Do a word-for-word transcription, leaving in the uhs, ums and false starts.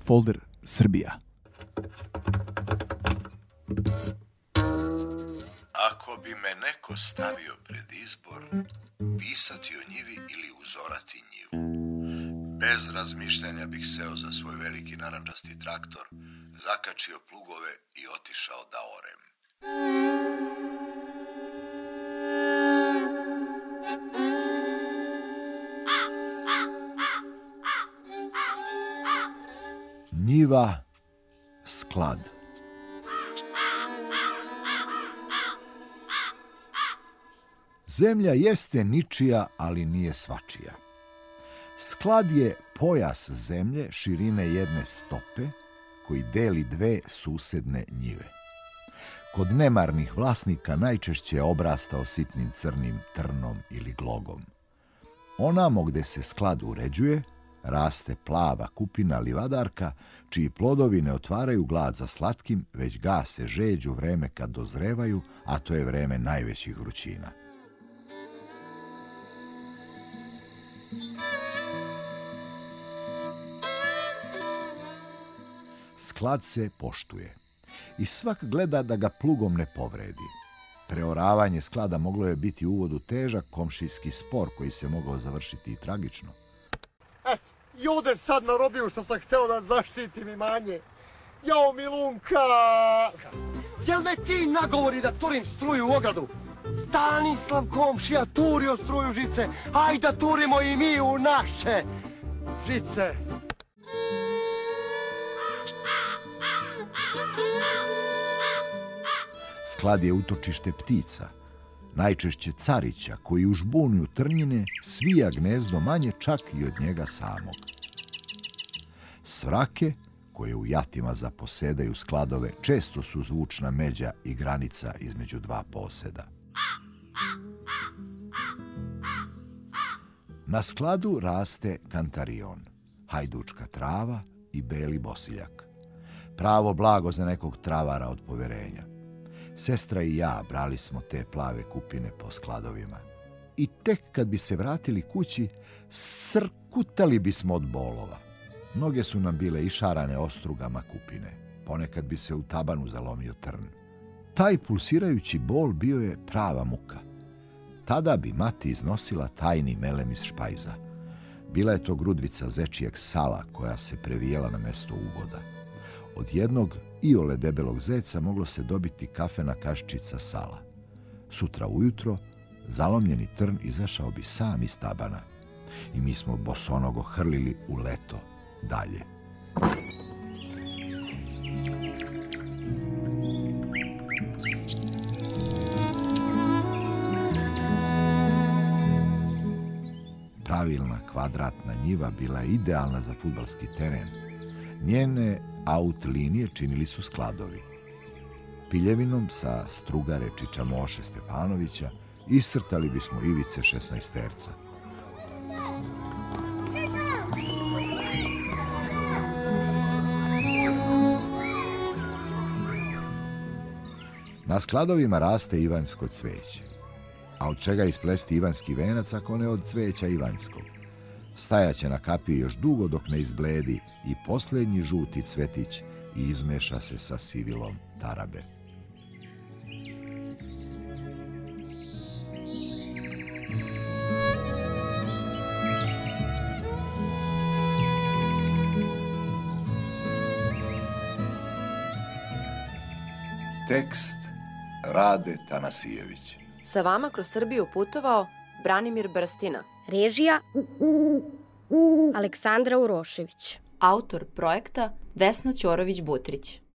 folder Srbija. Ako bi me neko stavio pred izbor, pisati o njivi ili uzorati njivu, bez razmišljanja bih seo za svoj veliki narandžasti traktor, zakačio plugove i otišao da orem. Njiva, sklad. Zemlja jeste ničija, ali nije svačija. Sklad je pojas zemlje širine jedne stope koji deli dve susedne njive. Kod nemarnih vlasnika najčešće je obrastao sitnim crnim trnom ili glogom. Onamo gde se sklad uređuje, raste plava kupina livadarka, čiji plodovi ne otvaraju glad za slatkim, već gase žeđ u vreme kad dozrevaju, a to je vreme najvećih vrućina. Sklad se poštuje i svak gleda da ga plugom ne povredi. Preoravanje sklada moglo je biti u uvodu težak komšijski spor koji se mogao završiti i tragično. Eto, i ovde sad na robiju što sam hteo da zaštitim imanje. Jao, Milunka! Jel me ti nagovori da turim struju u ogradu? Stanislav komšija turio struju žice, aj da turimo i mi u naše žice. Sklad je utočište ptica, najčešće carića, koji u žbunju trnjine svija gnezdo manje čak i od njega samog. Svrake, koje u jatima zaposedaju skladove, često su zvučna međa i granica između dva poseda. Na skladu raste kantarion, hajdučka trava i beli bosiljak. Pravo blago za nekog travara od poverenja. Sestra i ja brali smo te plave kupine po skladovima. I tek kad bi se vratili kući, srkutali bismo od bolova. Noge su nam bile išarane ostrugama kupine. Ponekad bi se u tabanu zalomio trn. Taj pulsirajući bol bio je prava muka. Tada bi mati iznosila tajni melem iz špajza. Bila je to grudvica zečijeg sala koja se previjela na mesto uboda. Od jednog iole debelog zeca moglo se dobiti kafena kaščica sala. Sutra ujutro zalomljeni trn izašao bi sam iz tabana i mi smo bosonogo hrlili u leto dalje. Pravilna kvadratna njiva bila je idealna za fudbalski teren. Njene aut linije činili su skladovi. Piljevinom sa strugare Čičamoše Stepanovića iscrtali bismo ivice šesnaesterca. Na skladovima raste ivanjsko cveće. A od čega isplesti ivanjski venac ako ne od cveća ivanjskog? Stajaće na kapiji još dugo dok ne izbledi i posljednji žuti cvetić i izmeša se sa sivilom tarabe. Tekst Rade Tanasijević. Sa vama kroz Srbiju putovao Branimir Brstina. Režija Aleksandra Urošević. Autor projekta Vesna Ćorović-Butrić.